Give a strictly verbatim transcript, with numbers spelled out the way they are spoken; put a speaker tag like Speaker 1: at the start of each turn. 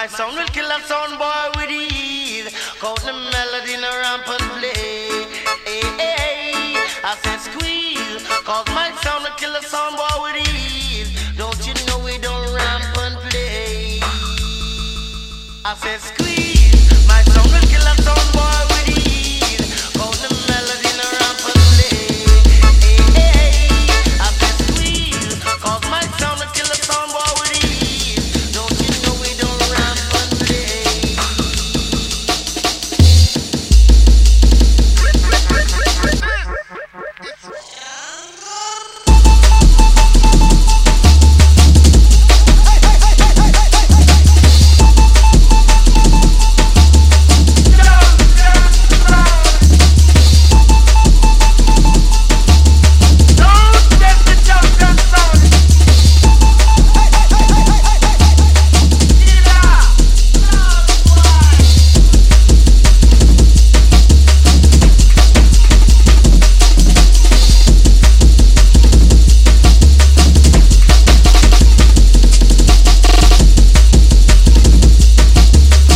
Speaker 1: My sound will kill a sound boy with ease. Count the melody in a ramp and play. Hey, hey, hey. I said squeeze, cause my sound will kill a sound boy with ease. Don't you know we don't ramp and play? I said